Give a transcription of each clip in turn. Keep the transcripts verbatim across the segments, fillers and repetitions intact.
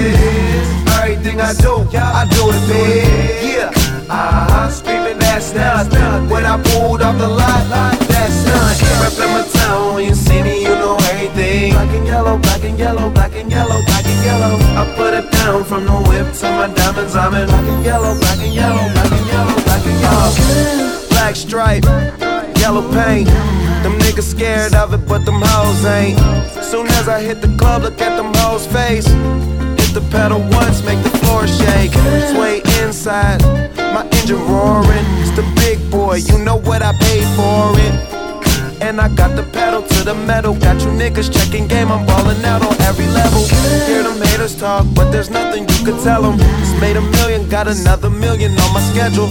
is. Everything I do, I do it big. Yeah, uh-huh, screaming that's nothing. When I pulled off the lot, that's nothing. Reppin' my town, when you see me, you know everything. Black and yellow, black and yellow, black and yellow, black and yellow. I put it down from the whip to my diamonds. I'm in black and yellow, black and yellow, black and yellow, black and yellow. Black stripe, yellow paint. Them niggas scared of it, but them hoes ain't. Soon as I hit the club, look at them hoes' face. Hit the pedal once, make the floor shake. Sway inside, my engine roaring. It's the big boy, you know what I paid for it. And I got the pedal to the metal. Got you niggas checking game, I'm ballin' out on every level. Hear them haters talk, but there's nothing you can tell them. Just made a million, got another million on my schedule.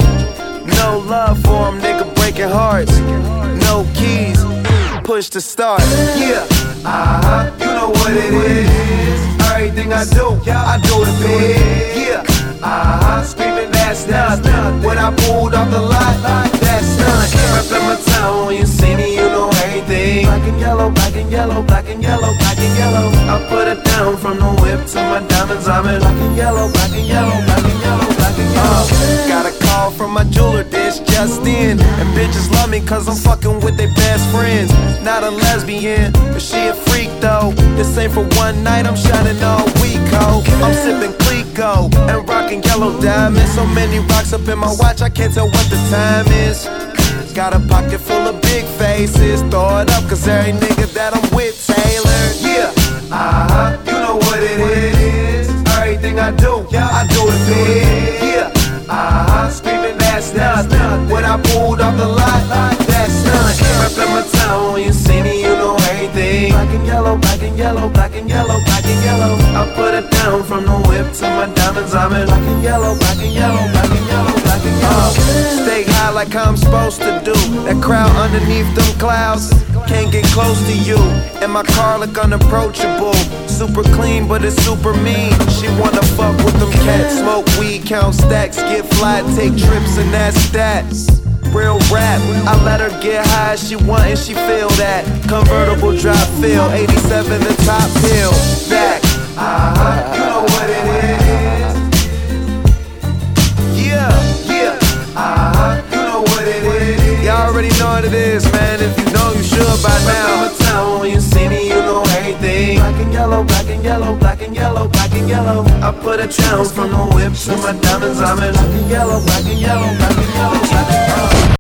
No love for them, nigga breaking hearts. No keys, push to start. Yeah, uh-huh, you know what it is. Everything I do, I do it big. Yeah, uh-huh, screaming that's nothing. When I pulled off the lot, that's nothing. Reppin' my town, when you see me, you know everything. Black and yellow, black and yellow, black and yellow, black and yellow. I put it down from the whip to my diamonds. I'm in black and yellow, black and yellow, black and yellow, black and yellow. Uh, got a call from my jeweler, this just in. And bitches love me cause I'm fucking with their best friends. Not a lesbian, but she a freak though. This ain't for one night, I'm shining all week, ho. I'm sipping Clico and rocking yellow diamonds. So many rocks up in my watch, I can't tell what the time is. Got a pocket full of big faces. Throw it up cause every nigga that I'm with Taylor. Yeah, uh-huh, you know what it is. Everything I do, I do it big. Yeah, uh-huh, screaming that's nothing. When I pulled off the lot, that's nothing. Reppin' my town, when you see me, you know everything. Black and yellow, black and yellow, black and yellow, black and yellow. I put it down from the whip to my diamonds. I'm in black and yellow, black and yellow, black and yellow, black and yellow. Stay high like I'm supposed to do. That crowd underneath them clouds can't get close to you. And my car look unapproachable. Super clean, but it's super mean. She wanna fuck with them cats. Smoke weed, count stacks, get fly, take trips, and that's that. Real rap, I let her get high as she want and she feel that. Convertible drop feel, eighty-seven the top hill. Back, uh-huh, you know what it is. Yeah, yeah, uh-huh, you know what it is. Y'all already know what it is, man. If you know, you should by now. Reppin' my town, when you see me, you know everything. Black and yellow, black and yellow, black and yellow, black and yellow. I put a challenge from the whip to my diamonds. I'm in black and yellow, black and yellow, black and yellow.